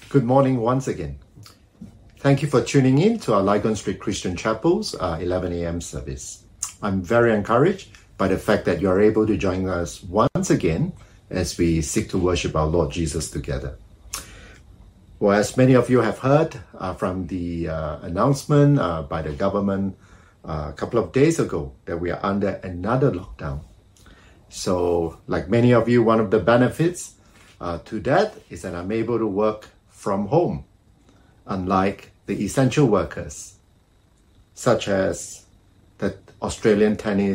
Good morning once again. Thank you for tuning in to our Lygon Street Christian Chapel's 11 a.m. service. I'm very encouraged by the fact that you are able to join us once again as we seek to worship our Lord Jesus together. Well, as many of you have heard from the announcement by the government a couple of days ago that we are under another lockdown. So, like many of you, one of the benefits to that is that I'm able to work from home, unlike the essential workers, such as the Australian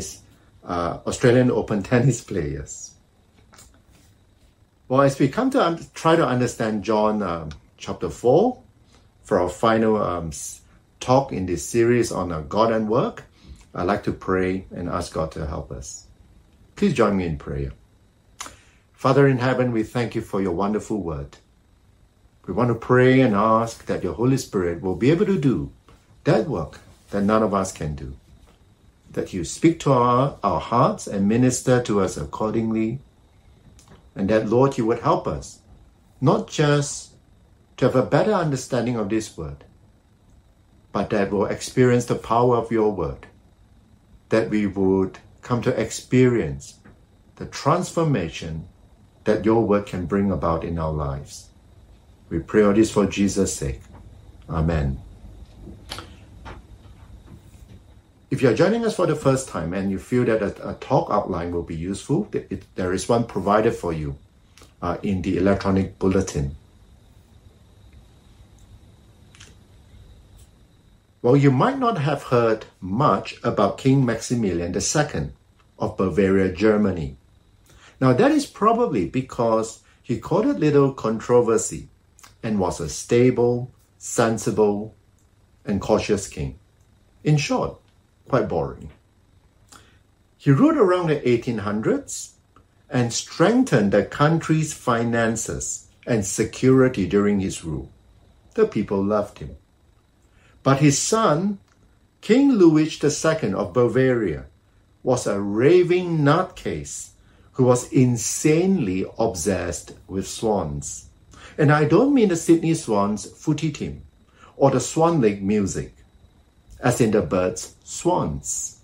Open tennis players. Well, as we come to try to understand John chapter 4 for our final talk in this series on God and work, I'd like to pray and ask God to help us. Please join me in prayer. Father in heaven, we thank you for your wonderful word. We want to pray and ask that your Holy Spirit will be able to do that work that none of us can do. That you speak to our hearts and minister to us accordingly. And that, Lord, you would help us, not just to have a better understanding of this word, but that we'll experience the power of your word. That we would come to experience the transformation that your word can bring about in our lives. We pray all this for Jesus' sake. Amen. If you're joining us for the first time and you feel that a talk outline will be useful, there is one provided for you in the electronic bulletin. Well, you might not have heard much about King Maximilian II of Bavaria, Germany. Now, that is probably because he courted little controversy and was a stable, sensible, and cautious king. In short, quite boring. He ruled around the 1800s and strengthened the country's finances and security during his rule. The people loved him. But his son, King Louis II of Bavaria, was a raving nutcase who was insanely obsessed with swans. And I don't mean the Sydney Swans footy team or the Swan Lake music, as in the birds swans.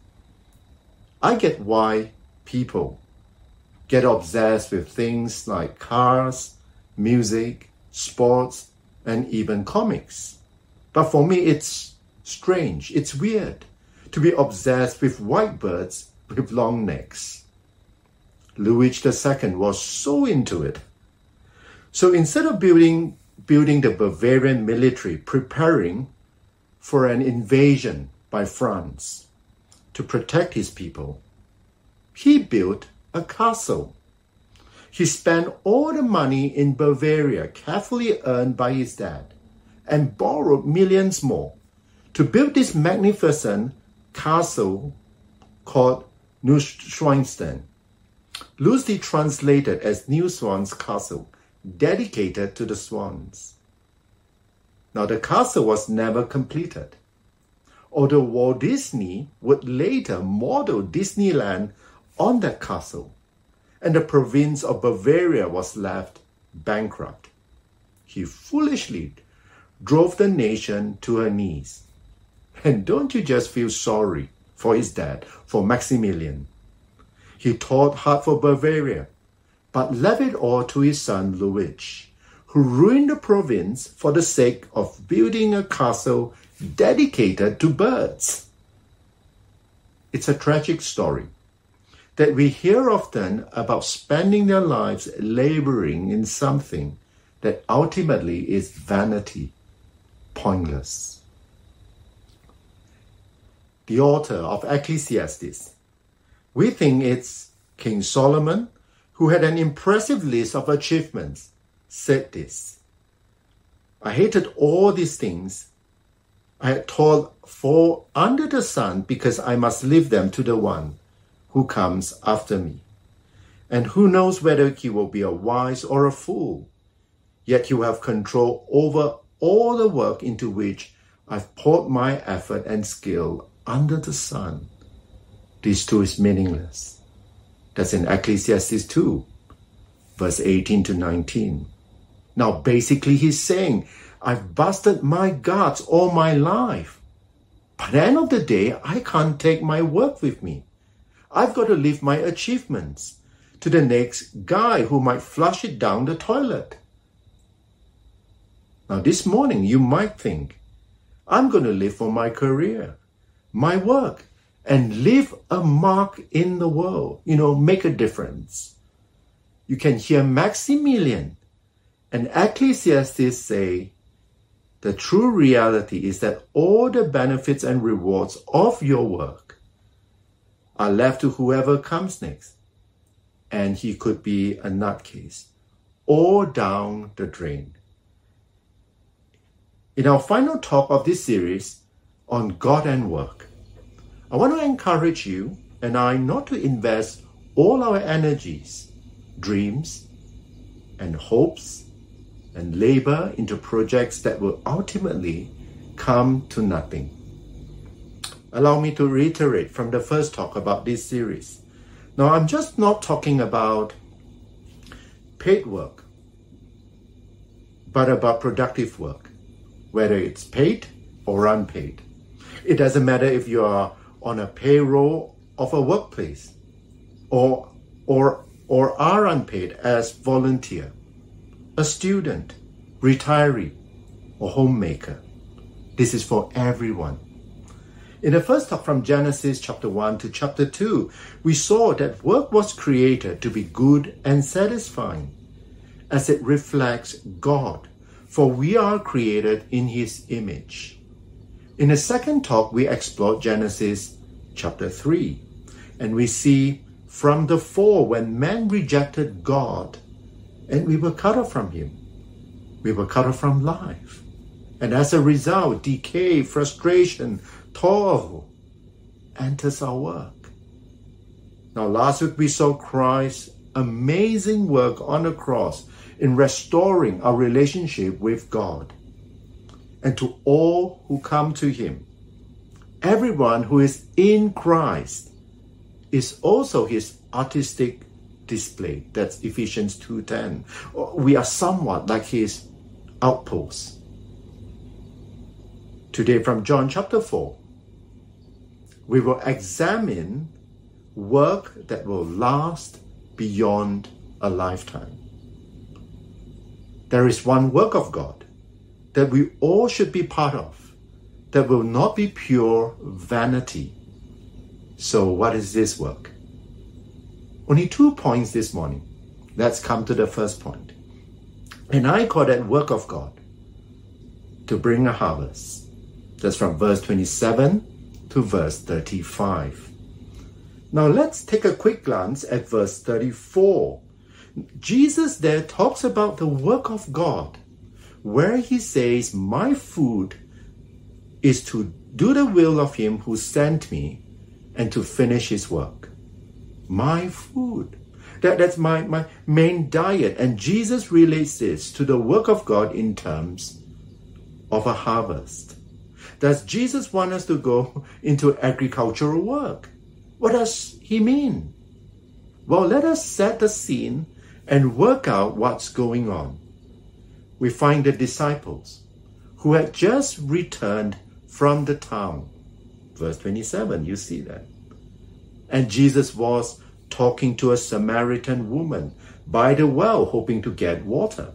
I get why people get obsessed with things like cars, music, sports, and even comics. But for me, it's strange, it's weird to be obsessed with white birds with long necks. Louis II was so into it. So instead of building the Bavarian military, preparing for an invasion by France to protect his people, he built a castle. He spent all the money in Bavaria carefully earned by his dad and borrowed millions more to build this magnificent castle called Neuschwanstein, loosely translated as New Swan's Castle, dedicated to the swans. Now, the castle was never completed, although Walt Disney would later model Disneyland on that castle, and the province of Bavaria was left bankrupt. He foolishly drove the nation to her knees. And don't you just feel sorry for his dad, for Maximilian? He taught hard for Bavaria, but left it all to his son Louis, who ruined the province for the sake of building a castle dedicated to birds. It's a tragic story that we hear often about spending their lives laboring in something that ultimately is vanity, pointless. The author of Ecclesiastes, we think it's King Solomon, who had an impressive list of achievements, said this: I hated all these things I had toiled for under the sun, because I must leave them to the one who comes after me. And who knows whether he will be a wise or a fool? Yet you have control over all the work into which I've poured my effort and skill under the sun. This too is meaningless. That's in Ecclesiastes 2, verse 18 to 19. Now, basically, he's saying, I've busted my guts all my life. By the end of the day, I can't take my work with me. I've got to leave my achievements to the next guy who might flush it down the toilet. Now, this morning, you might think, I'm going to live for my career, my work, and leave a mark in the world, make a difference. You can hear Maximilian and Ecclesiastes say, the true reality is that all the benefits and rewards of your work are left to whoever comes next. And he could be a nutcase or down the drain. In our final talk of this series on God and work, I want to encourage you and I not to invest all our energies, dreams, and hopes and labor into projects that will ultimately come to nothing. Allow me to reiterate from the first talk about this series. Now, I'm just not talking about paid work, but about productive work, whether it's paid or unpaid. It doesn't matter if you are on a payroll of a workplace or are unpaid as volunteer, a student, retiree, or homemaker. This is for everyone. In the first talk from Genesis chapter 1 to chapter 2, we saw that work was created to be good and satisfying as it reflects God, for we are created in His image. In the second talk, we explored Genesis chapter 3, and we see from the fall when man rejected God and we were cut off from Him. We were cut off from life. And as a result, decay, frustration, toil enters our work. Now, last week we saw Christ's amazing work on the cross in restoring our relationship with God. And to all who come to Him, everyone who is in Christ is also His artistic display. That's Ephesians 2:10. We are somewhat like His outposts. Today from John chapter 4, we will examine work that will last beyond a lifetime. There is one work of God that we all should be part of, that will not be pure vanity. So what is this work? Only 2 points this morning. Let's come to the first point. And I call that work of God to bring a harvest. That's from verse 27 to verse 35. Now let's take a quick glance at verse 34. Jesus there talks about the work of God, where He says, my food is to do the will of Him who sent me and to finish His work. My food. That's my main diet. And Jesus relates this to the work of God in terms of a harvest. Does Jesus want us to go into agricultural work? What does He mean? Well, let us set the scene and work out what's going on. We find the disciples who had just returned from the town. Verse 27, you see that. And Jesus was talking to a Samaritan woman by the well, hoping to get water.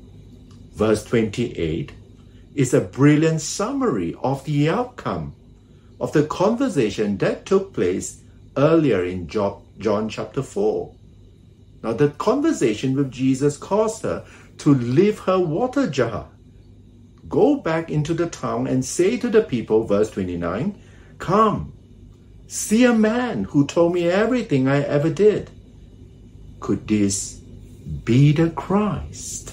Verse 28 is a brilliant summary of the outcome of the conversation that took place earlier in John chapter 4. Now, the conversation with Jesus caused her to leave her water jar, go back into the town and say to the people, verse 29, come, see a man who told me everything I ever did. Could this be the Christ?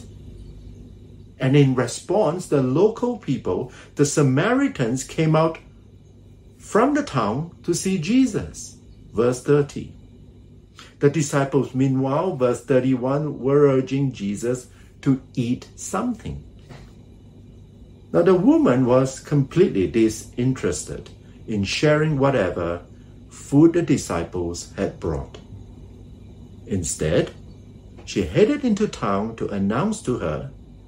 And in response, the local people, the Samaritans, came out from the town to see Jesus. Verse 30. The disciples, meanwhile, verse 31, were urging Jesus to eat something. Now, the woman was completely disinterested in sharing whatever food the disciples had brought. Instead, she headed into town to announce to her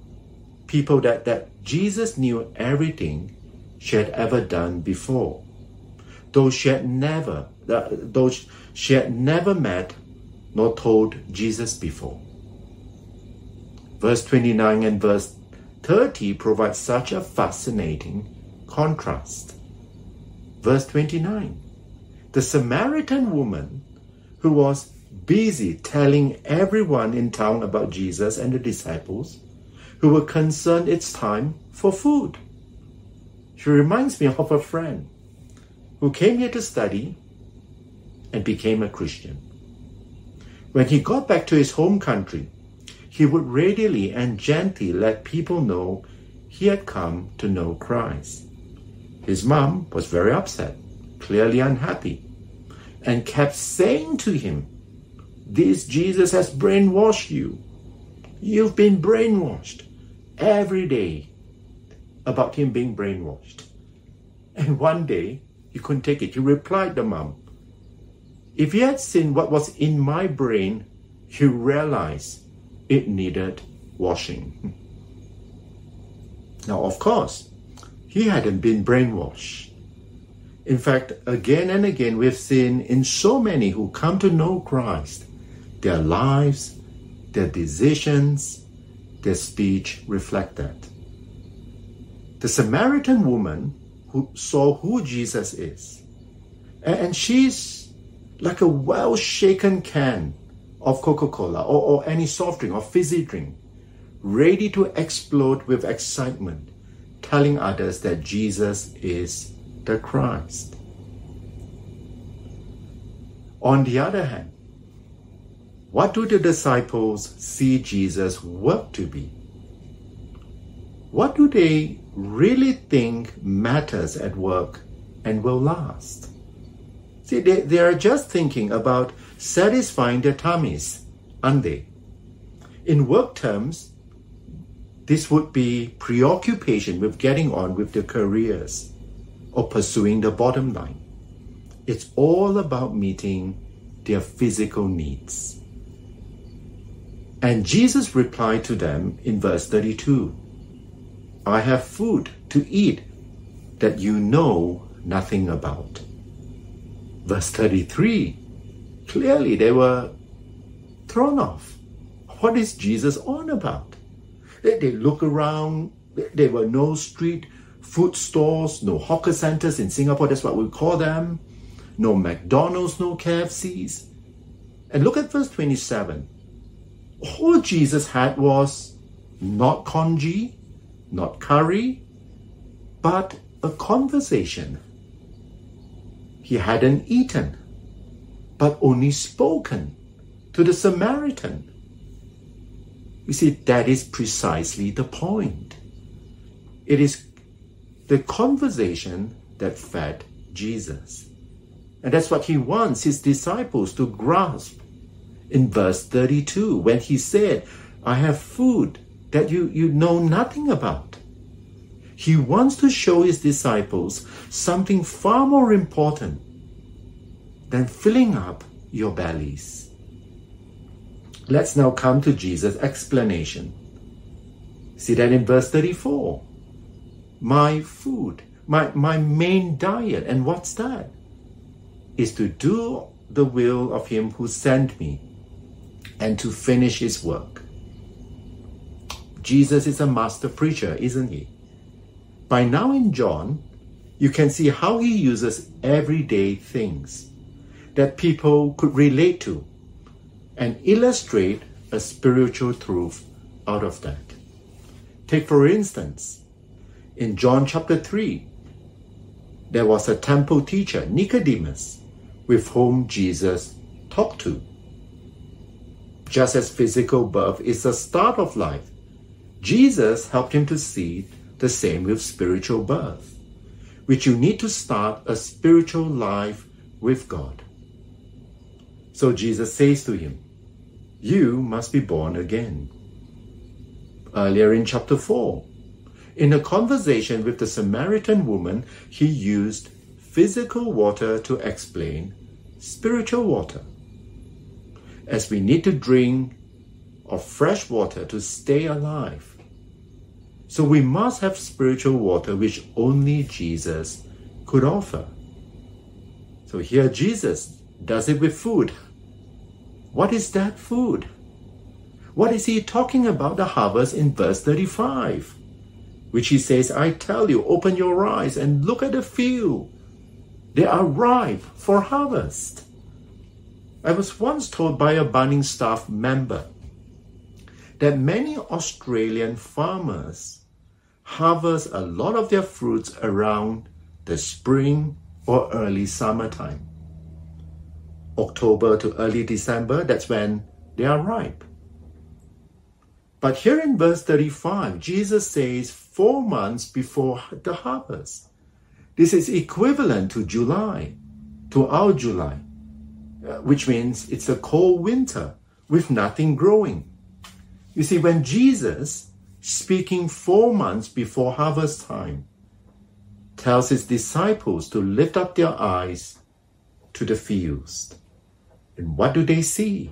people that Jesus knew everything she had ever done before, though she had never met nor told Jesus before. Verse 29 and verse 30 provide such a fascinating contrast. Verse 29, the Samaritan woman who was busy telling everyone in town about Jesus and the disciples, who were concerned it's time for food. She reminds me of a friend who came here to study and became a Christian. When he got back to his home country, he would readily and gently let people know he had come to know Christ. His mom was very upset, clearly unhappy, and kept saying to him, "This Jesus has brainwashed you. You've been brainwashed," every day about him being brainwashed. And one day, he couldn't take it. He replied to mom, "If you had seen what was in my brain, you realize it needed washing." Now, of course, he hadn't been brainwashed. In fact, again and again, we've seen in so many who come to know Christ, their lives, their decisions, their speech reflect that. The Samaritan woman who saw who Jesus is, and she's like a well-shaken can of Coca-Cola or any soft drink or fizzy drink, ready to explode with excitement, telling others that Jesus is the Christ. On the other hand, what do the disciples see Jesus' work to be? What do they really think matters at work and will last? See, they are just thinking about satisfying their tummies, aren't they? In work terms, this would be preoccupation with getting on with their careers or pursuing the bottom line. It's all about meeting their physical needs. And Jesus replied to them in verse 32, "I have food to eat that you know nothing about." Verse 33, clearly they were thrown off. What is Jesus on about? They look around, there were no street food stores, no hawker centers in Singapore, that's what we call them, no McDonald's, no KFCs. And look at verse 27. All Jesus had was not congee, not curry, but a conversation. He hadn't eaten, but only spoken to the Samaritan. You see, that is precisely the point. It is the conversation that fed Jesus. And that's what he wants his disciples to grasp in verse 32 when he said, "I have food that you know nothing about." He wants to show his disciples something far more important than filling up your bellies. Let's now come to Jesus' explanation. See that in verse 34. My food, my main diet, and what's that? Is to do the will of him who sent me and to finish his work. Jesus is a master preacher, isn't he? By now in John, you can see how he uses everyday things that people could relate to and illustrate a spiritual truth out of that. Take for instance, in John chapter 3, there was a temple teacher, Nicodemus, with whom Jesus talked to. Just as physical birth is the start of life, Jesus helped him to see the same with spiritual birth, which you need to start a spiritual life with God. So Jesus says to him, "You must be born again." Earlier in chapter 4, in a conversation with the Samaritan woman, he used physical water to explain spiritual water. As we need to drink of fresh water to stay alive, So we must have spiritual water which only Jesus could offer. So here Jesus does it with food. What is that food? What is he talking about the harvest in verse 35? Which he says, I tell you, open your eyes and look at the field. They are ripe for harvest. I was once told by a Bunnings staff member that many Australian farmers harvest a lot of their fruits around the spring or early summertime. October to early December, that's when they are ripe. But here in verse 35, Jesus says 4 months before the harvest. This is equivalent to July, to our July, which means it's a cold winter with nothing growing. You see, when Jesus, speaking 4 months before harvest time, tells his disciples to lift up their eyes to the fields, and what do they see?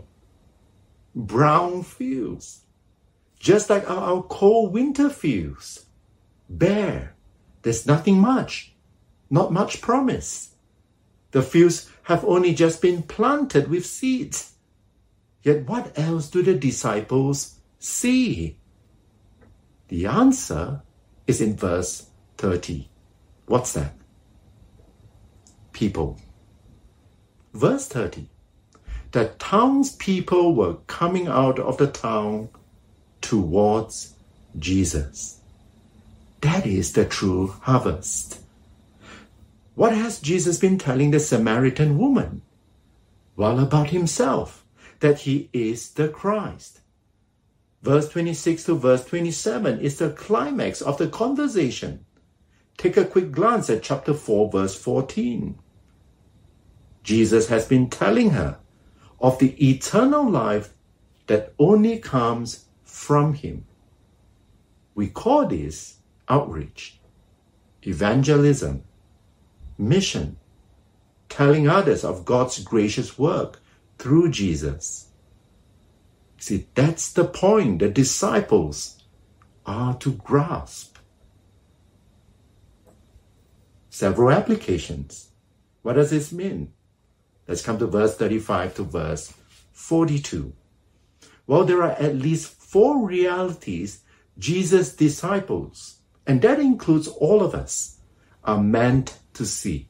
Brown fields, just like our cold winter fields, bare. There's nothing much, not much promise. The fields have only just been planted with seeds. Yet what else do the disciples see? The answer is in verse 30. What's that? People. Verse 30. The townspeople were coming out of the town towards Jesus. That is the true harvest. What has Jesus been telling the Samaritan woman? Well, about himself, that he is the Christ. Verse 26 to verse 27 is the climax of the conversation. Take a quick glance at chapter 4, verse 14. Jesus has been telling her of the eternal life that only comes from him. We call this outreach, evangelism, mission, telling others of God's gracious work through Jesus. See, that's the point the disciples are to grasp. Several applications. What does this mean? Let's come to verse 35 to verse 42. Well, there are at least 4 realities Jesus' disciples, and that includes all of us, are meant to see.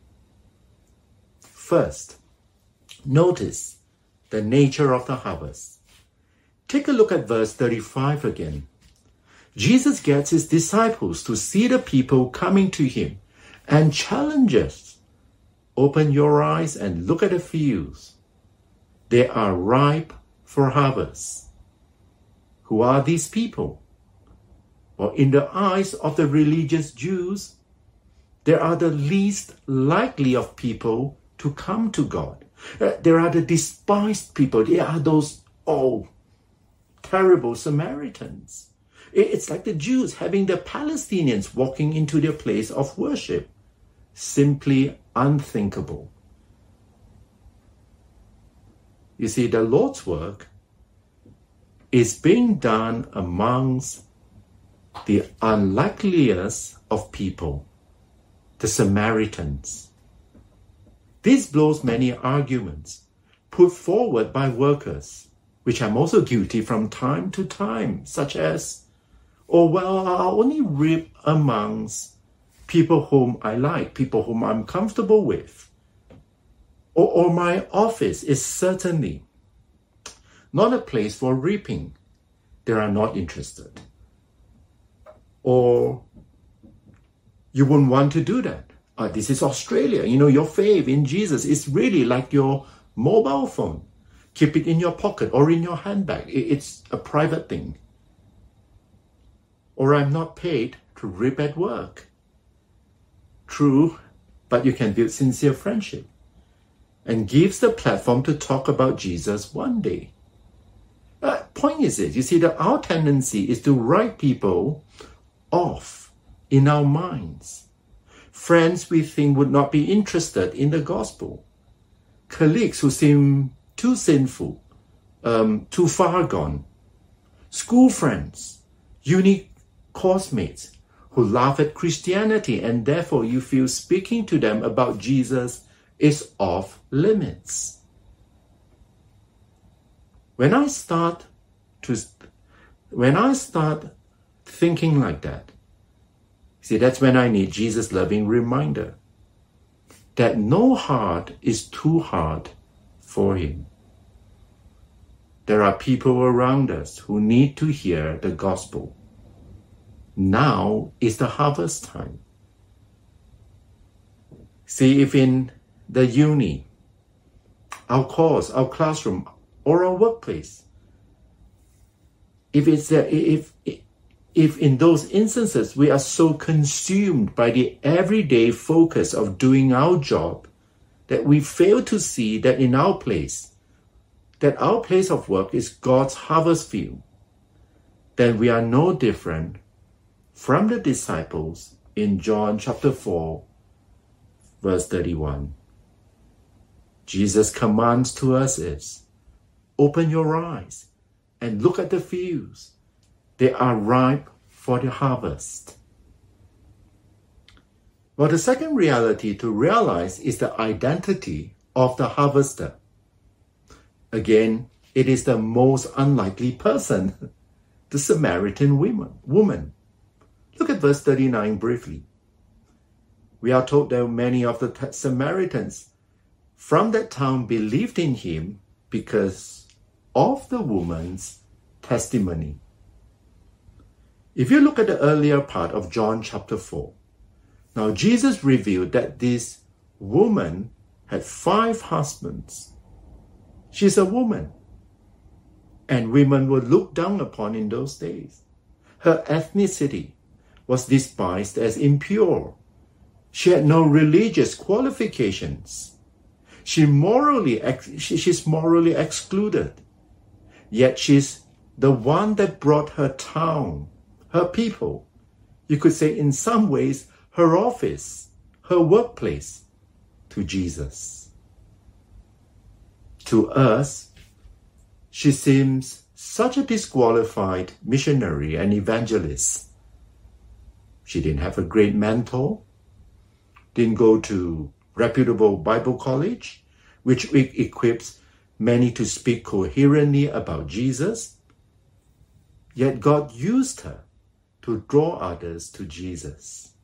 First, notice the nature of the harvest. Take a look at verse 35 again. Jesus gets his disciples to see the people coming to him and challenges. Open your eyes and look at the fields. They are ripe for harvest. Who are these people? Well, in the eyes of the religious Jews, they are the least likely of people to come to God. There are the despised people. They are those, terrible Samaritans. It's like the Jews having the Palestinians walking into their place of worship. Simply unthinkable. You see, the Lord's work is being done amongst the unlikeliest of people, the Samaritans. This blows many arguments put forward by workers, which I'm also guilty from time to time, such as, I only reap amongst people whom I like, people whom I'm comfortable with. Or my office is certainly not a place for reaping. They are not interested. Or you wouldn't want to do that. This is Australia. Your faith in Jesus is really like your mobile phone. Keep it in your pocket or in your handbag. It's a private thing. Or I'm not paid to reap at work. True, but you can build sincere friendship and gives the platform to talk about Jesus one day. Point is this, you see that our tendency is to write people off in our minds. Friends we think would not be interested in the gospel. Colleagues who seem too sinful, too far gone. School friends, uni course mates who laugh at Christianity, and therefore you feel speaking to them about Jesus is off limits. When I start thinking like that, see, that's when I need Jesus' loving reminder that no heart is too hard for him. There are people around us who need to hear the gospel. Now is the harvest time. See, if in the uni, our course, our classroom, or our workplace, if in those instances we are so consumed by the everyday focus of doing our job that we fail to see that our place of work is God's harvest field, then we are no different from the disciples in John chapter 4, verse 31. Jesus' commands to us is, open your eyes and look at the fields. They are ripe for the harvest. Well, the second reality to realize is the identity of the harvester. Again, it is the most unlikely person, the Samaritan woman. Look at verse 39 briefly. We are told that many of the Samaritans from that town believed in him because of the woman's testimony. If you look at the earlier part of John chapter 4, now Jesus revealed that this woman had 5 husbands. She's a woman, and women were looked down upon in those days. Her ethnicity was despised as impure. She had no religious qualifications. She's morally excluded. Yet she's the one that brought her town, her people, you could say in some ways, her office, her workplace, to Jesus. To us, she seems such a disqualified missionary and evangelist. She didn't have a great mentor, didn't go to reputable Bible college, which equips many to speak coherently about Jesus. Yet God used her to draw others to Jesus.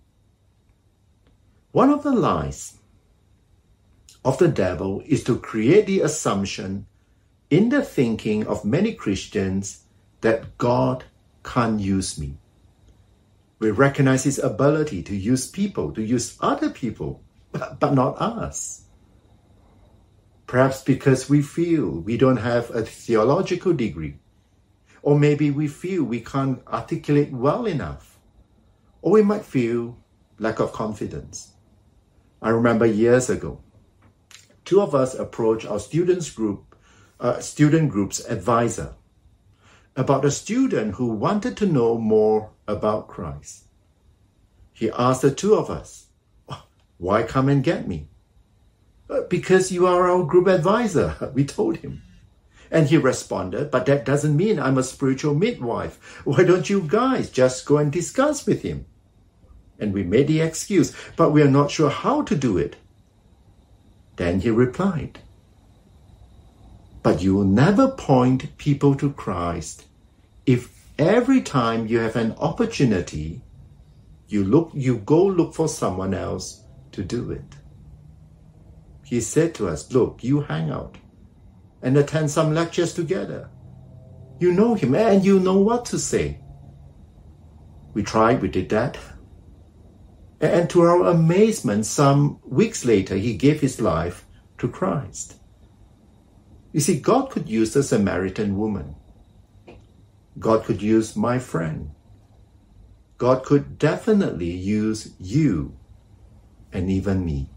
One of the lies of the devil is to create the assumption in the thinking of many Christians that God can't use me. We recognize his ability to use people, to use other people, but not us. Perhaps because we feel we don't have a theological degree, or maybe we feel we can't articulate well enough, or we might feel lack of confidence. I remember years ago, 2 of us approached our student group's advisor about a student who wanted to know more about Christ. He asked the 2 of us, why come and get me? Because you are our group advisor, we told him. And he responded, but that doesn't mean I'm a spiritual midwife. Why don't you guys just go and discuss with him? And we made the excuse, but we are not sure how to do it. Then he replied, but you will never point people to Christ if every time you have an opportunity, you go look for someone else to do it. He said to us, look, you hang out and attend some lectures together. You know him and you know what to say. We did that. And to our amazement, some weeks later, he gave his life to Christ. You see, God could use the Samaritan woman. God could use my friend. God could definitely use you and even me.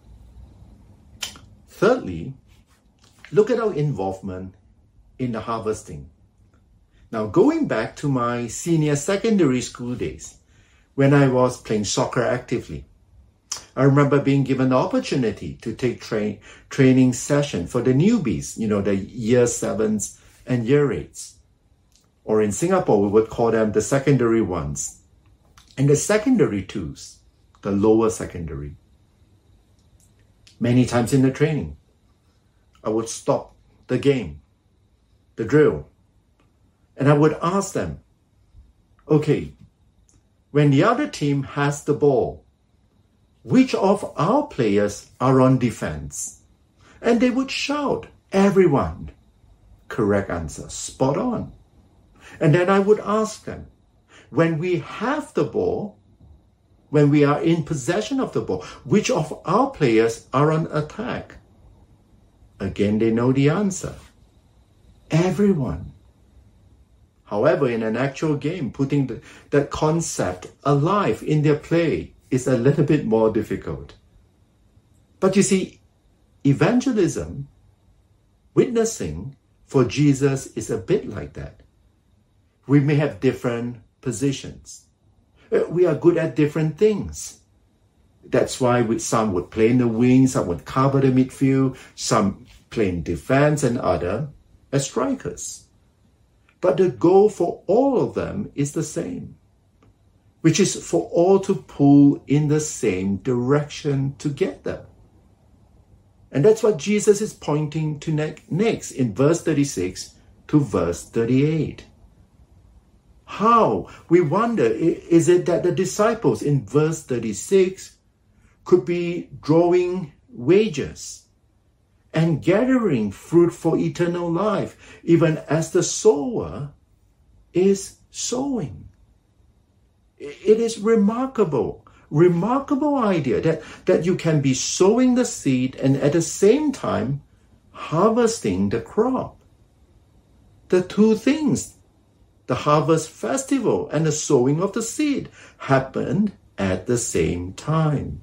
Thirdly, look at our involvement in the harvesting. Now, going back to my senior secondary school days, when I was playing soccer actively, I remember being given the opportunity to take training session for the newbies, the year 7s and year 8s. Or in Singapore, we would call them the secondary ones. And the secondary twos, the lower secondary. Many times in the training, I would stop the game, the drill, and I would ask them, okay, when the other team has the ball, which of our players are on defense? And they would shout, everyone. Correct answer, spot on. And then I would ask them, when we have the ball, when we are in possession of the ball, which of our players are on attack? Again, they know the answer. Everyone. However, in an actual game, putting that concept alive in their play is a little bit more difficult. But you see, evangelism, witnessing for Jesus is a bit like that. We may have different positions. We are good at different things. That's why some would play in the wings, some would cover the midfield, some play in defense, and others as strikers. But the goal for all of them is the same, which is for all to pull in the same direction together. And that's what Jesus is pointing to next in verse 36 to verse 38. How? We wonder, is it that the disciples in verse 36 could be drawing wages and gathering fruit for eternal life, even as the sower is sowing? It is remarkable idea that you can be sowing the seed and at the same time harvesting the crop. The two things, the harvest festival and the sowing of the seed, happened at the same time.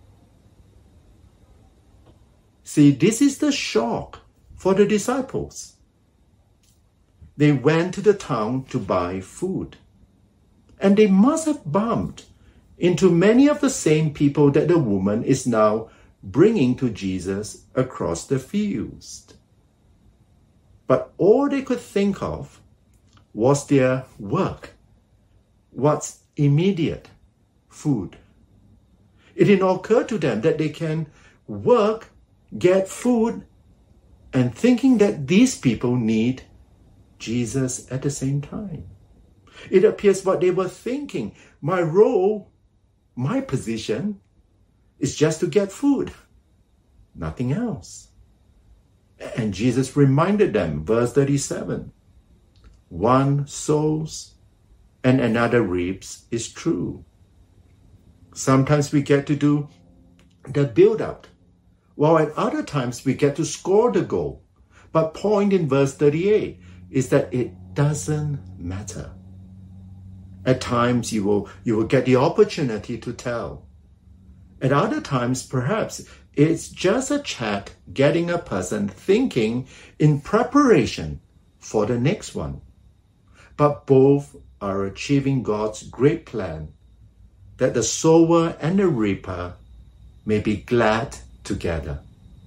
See, this is the shock for the disciples. They went to the town to buy food, and they must have bumped into many of the same people that the woman is now bringing to Jesus across the fields. But all they could think of was their work, what's immediate food. It did not occur to them that they can work, get food, and thinking that these people need Jesus at the same time. It appears what they were thinking, my role, my position is just to get food, nothing else. And Jesus reminded them, verse 37, one sows and another reaps is true. Sometimes we get to do the build-up, while at other times we get to score the goal. But point in verse 38 is that it doesn't matter. At times you will get the opportunity to tell. At other times, perhaps it's just a chat getting a person thinking in preparation for the next one. But both are achieving God's great plan that the sower and the reaper may be glad together.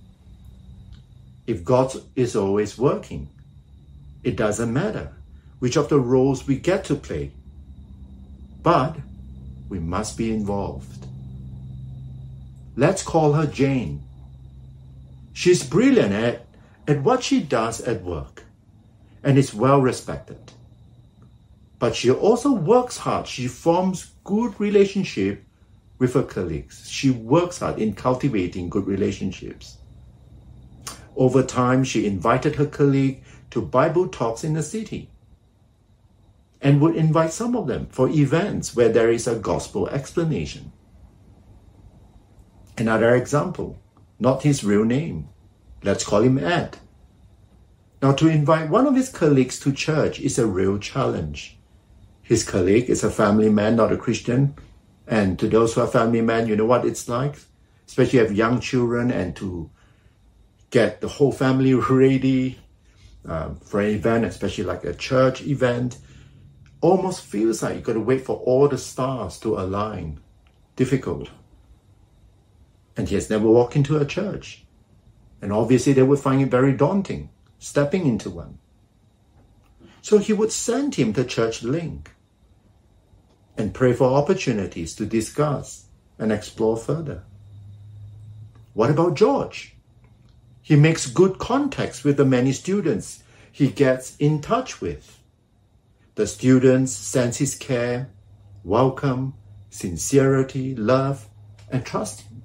If God is always working, it doesn't matter which of the roles we get to play, but we must be involved. Let's call her Jane. She's brilliant at what she does at work and is well respected. But she also works hard. She forms good relationship with her colleagues. She works hard in cultivating good relationships. Over time, she invited her colleague to Bible talks in the city and would invite some of them for events where there is a gospel explanation. Another example, not his real name. Let's call him Ed. Now, to invite one of his colleagues to church is a real challenge. His colleague is a family man, not a Christian. And to those who are family men, you know what it's like, especially if you have young children, and to get the whole family ready for an event, especially like a church event, almost feels like you got to wait for all the stars to align. Difficult. And he has never walked into a church. And obviously they would find it very daunting, stepping into one. So he would send him the church link and pray for opportunities to discuss and explore further. What about George? He makes good contacts with the many students he gets in touch with. The students sense his care, welcome, sincerity, love, and trust him.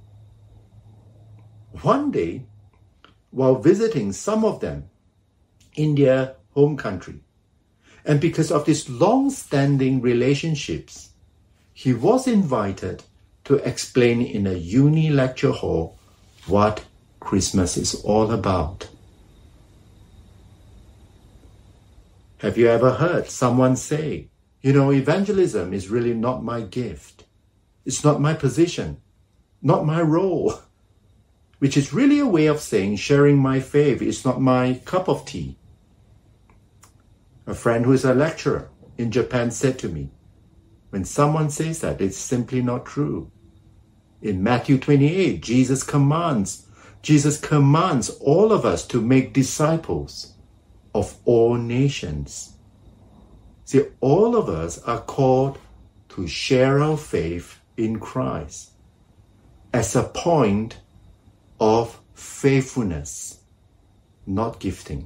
One day, while visiting some of them in their home country, and because of these long-standing relationships, he was invited to explain in a uni lecture hall what Christmas is all about. Have you ever heard someone say, evangelism is really not my gift. It's not my position, not my role, which is really a way of saying sharing my faith is not my cup of tea. A friend who is a lecturer in Japan said to me, when someone says that, it's simply not true. In Matthew 28, Jesus commands all of us to make disciples of all nations. See, all of us are called to share our faith in Christ as a point of faithfulness, not gifting.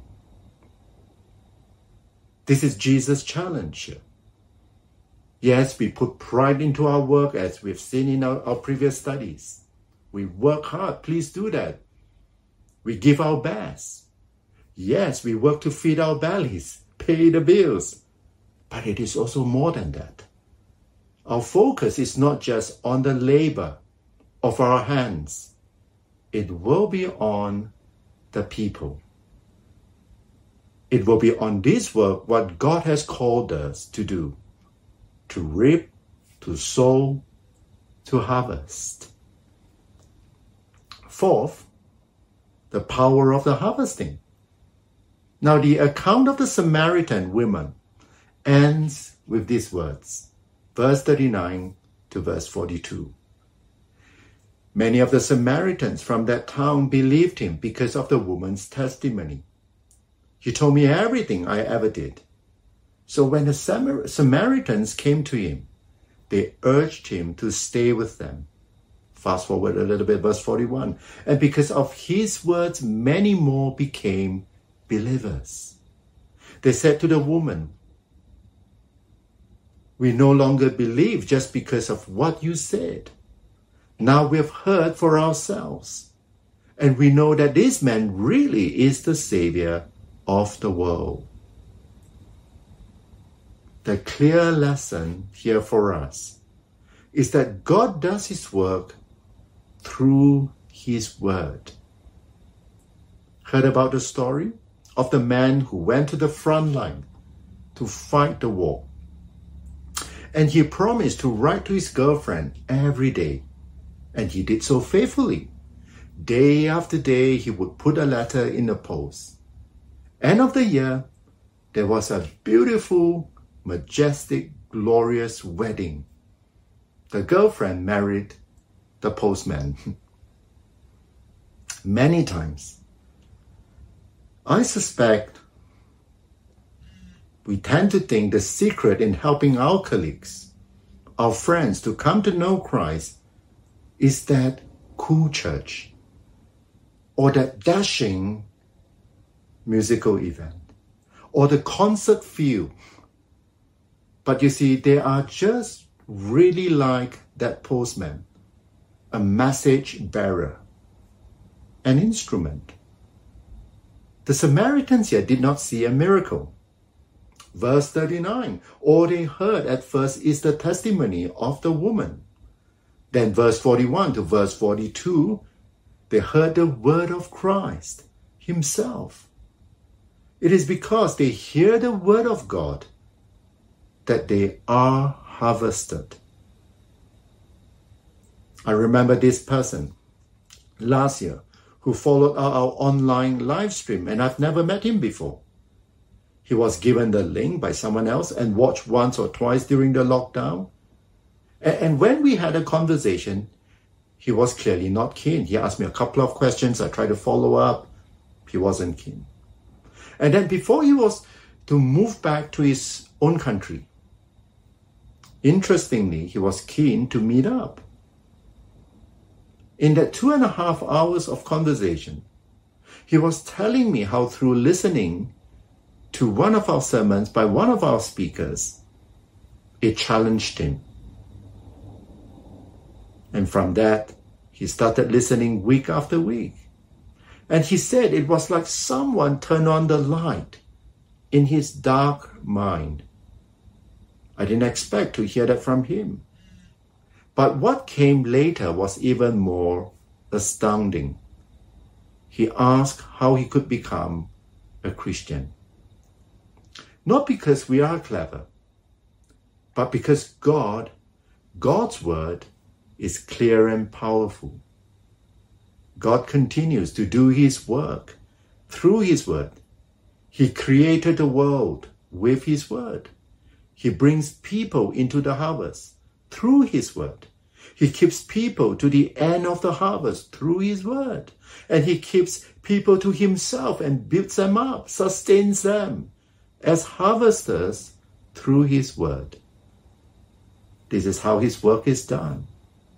This is Jesus' challenge here. Yes, we put pride into our work as we've seen in our previous studies. We work hard, please do that. We give our best. Yes, we work to feed our bellies, pay the bills. But it is also more than that. Our focus is not just on the labor of our hands. It will be on the people. It will be on this work what God has called us to do. To reap, to sow, to harvest. Fourth, the power of the harvesting. Now the account of the Samaritan woman ends with these words, verse 39 to verse 42. Many of the Samaritans from that town believed him because of the woman's testimony. He told me everything I ever did. So when the Samaritans came to him, they urged him to stay with them. Fast forward a little bit, verse 41. And because of his words, many more became believers. They said to the woman, we no longer believe just because of what you said. Now we've heard for ourselves. And we know that this man really is the Savior of the world. The clear lesson here for us is that God does his work through his word. Heard about the story of the man who went to the front line to fight the war. And he promised to write to his girlfriend every day. And he did so faithfully. Day after day, he would put a letter in the post. End of the year, there was a beautiful, majestic, glorious wedding. The girlfriend married the postman. Many times, I suspect we tend to think the secret in helping our colleagues, our friends to come to know Christ is that cool church or that dashing musical event or the concert feel. But you see, they are just really like that postman, a message bearer, an instrument. The Samaritans here did not see a miracle. Verse 39, all they heard at first is the testimony of the woman. Then verse 41 to verse 42, they heard the word of Christ himself. It is because they hear the word of God that they are harvested. I remember this person last year who followed our online live stream, and I've never met him before. He was given the link by someone else and watched once or twice during the lockdown. And when we had a conversation, he was clearly not keen. He asked me a couple of questions. I tried to follow up. He wasn't keen. And then before he was to move back to his own country. Interestingly, he was keen to meet up. In that 2.5 hours of conversation, he was telling me how through listening to one of our sermons by one of our speakers, it challenged him. And from that, he started listening week after week. And he said it was like someone turned on the light in his dark mind. I didn't expect to hear that from him. But what came later was even more astounding. He asked how he could become a Christian. Not because we are clever, but because God's word is clear and powerful. God continues to do his work through his word. He created the world with his word. He brings people into the harvest through his word. He keeps people to the end of the harvest through his word. And he keeps people to himself and builds them up, sustains them as harvesters through his word. This is how his work is done.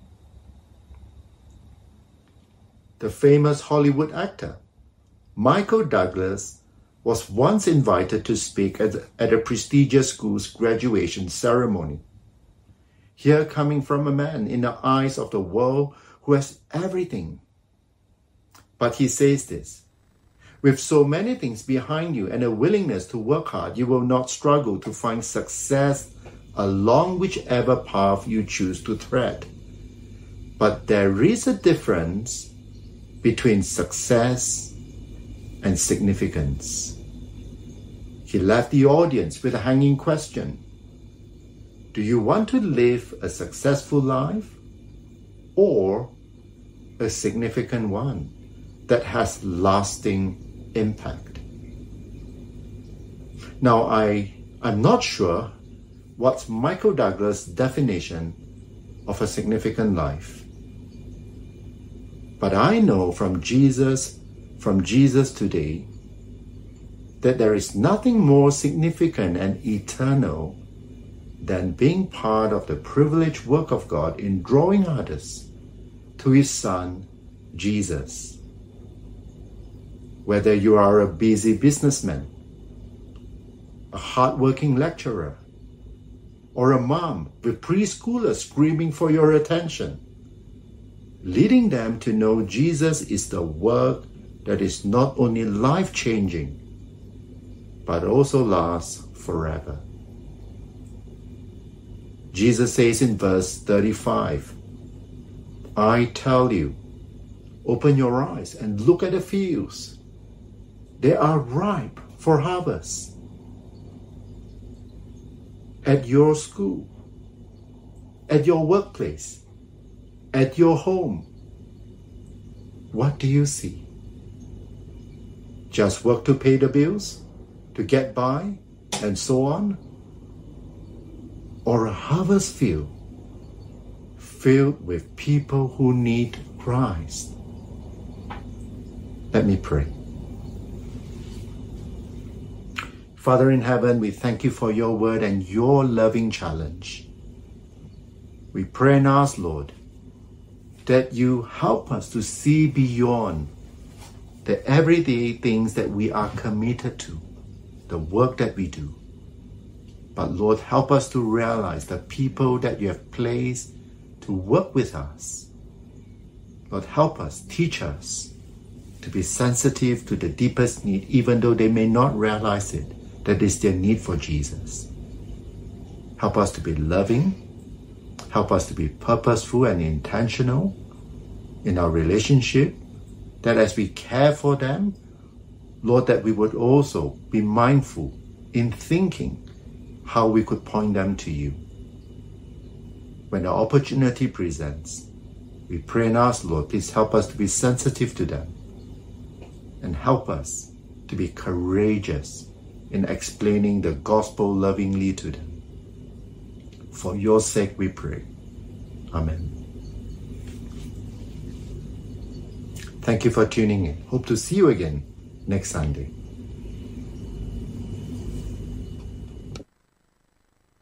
The famous Hollywood actor Michael Douglas was once invited to speak at a prestigious school's graduation ceremony. Here coming from a man in the eyes of the world who has everything. But he says this, with so many things behind you and a willingness to work hard, you will not struggle to find success along whichever path you choose to tread. But there is a difference between success and significance. He left the audience with a hanging question. Do you want to live a successful life or a significant one that has lasting impact? Now, I'm not sure what's Michael Douglas' definition of a significant life. But I know from Jesus today, that there is nothing more significant and eternal than being part of the privileged work of God in drawing others to his Son, Jesus. Whether you are a busy businessman, a hardworking lecturer, or a mom with preschoolers screaming for your attention, leading them to know Jesus is the work that is not only life-changing, but also lasts forever. Jesus says in verse 35, I tell you, open your eyes and look at the fields. They are ripe for harvest. At your school, at your workplace, at your home, what do you see? Just work to pay the bills, to get by, and so on? Or a harvest field filled with people who need Christ? Let me pray. Father in heaven, we thank you for your word and your loving challenge. We pray and ask, Lord, that you help us to see beyond the everyday things that we are committed to, the work that we do. But Lord, help us to realize the people that you have placed to work with us. Lord, help us, teach us to be sensitive to the deepest need, even though they may not realize it, that is their need for Jesus. Help us to be loving. Help us to be purposeful and intentional in our relationship, that as we care for them, Lord, that we would also be mindful in thinking how we could point them to you. When the opportunity presents, we pray and ask, Lord, please help us to be sensitive to them and help us to be courageous in explaining the gospel lovingly to them. For your sake we pray. Amen. Thank you for tuning in. Hope to see you again next Sunday.